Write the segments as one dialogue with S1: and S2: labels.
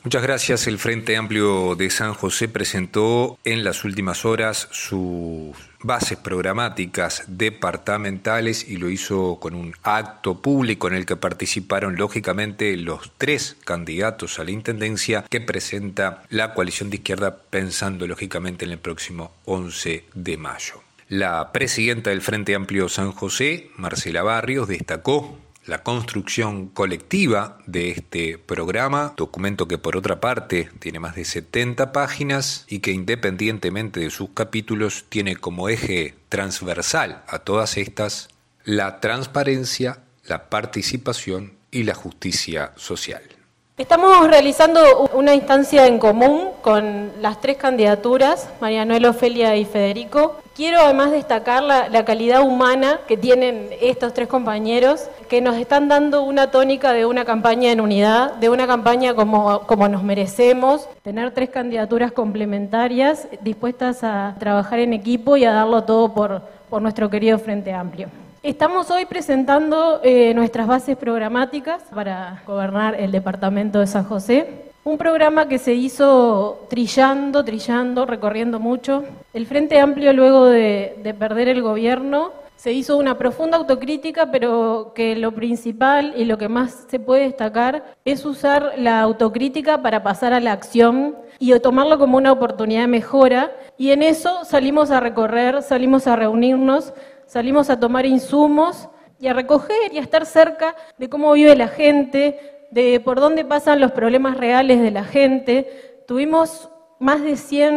S1: Muchas gracias. El Frente Amplio de San José presentó en las últimas horas sus bases programáticas departamentales y lo hizo con un acto público en el que participaron lógicamente los 3 candidatos a la intendencia que presenta la coalición de izquierda, pensando lógicamente en el próximo 11 de mayo. La presidenta del Frente Amplio San José, Marcela Barrios, destacó la construcción colectiva de este programa, documento que por otra parte tiene más de 70 páginas y que independientemente de sus capítulos tiene como eje transversal a todas estas la transparencia, la participación y la justicia social.
S2: Estamos realizando una instancia en común con las 3 candidaturas, María Noel, Ofelia y Federico. Quiero además destacar la calidad humana que tienen estos 3 compañeros, que nos están dando una tónica de una campaña en unidad, de una campaña como nos merecemos, tener 3 candidaturas complementarias, dispuestas a trabajar en equipo y a darlo todo por nuestro querido Frente Amplio. Estamos hoy presentando nuestras bases programáticas para gobernar el departamento de San José. Un programa que se hizo trillando, recorriendo mucho. El Frente Amplio, luego de perder el gobierno, se hizo una profunda autocrítica, pero que lo principal y lo que más se puede destacar es usar la autocrítica para pasar a la acción y tomarlo como una oportunidad de mejora. Y en eso salimos a recorrer, salimos a reunirnos, salimos a tomar insumos y a recoger y a estar cerca de cómo vive la gente, de por dónde pasan los problemas reales de la gente. Tuvimos más de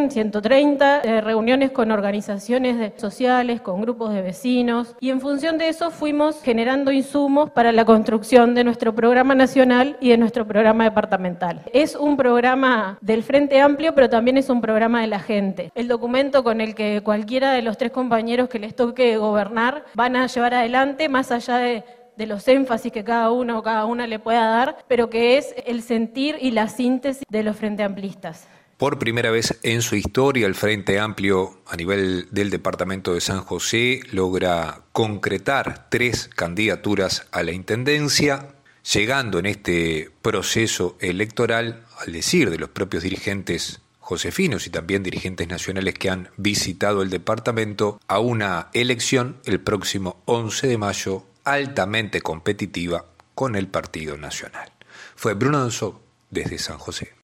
S2: 130 reuniones con organizaciones sociales, con grupos de vecinos, y en función de eso fuimos generando insumos para la construcción de nuestro programa nacional y de nuestro programa departamental. Es un programa del Frente Amplio, pero también es un programa de la gente. El documento con el que cualquiera de los 3 compañeros que les toque gobernar van a llevar adelante, más allá de los énfasis que cada uno o cada una le pueda dar, pero que es el sentir y la síntesis de los Frente Amplistas.
S1: Por primera vez en su historia, el Frente Amplio a nivel del departamento de San José logra concretar 3 candidaturas a la intendencia, llegando en este proceso electoral, al decir de los propios dirigentes josefinos y también dirigentes nacionales que han visitado el departamento, a una elección el próximo 11 de mayo altamente competitiva con el Partido Nacional. Fue Bruno Danzó desde San José.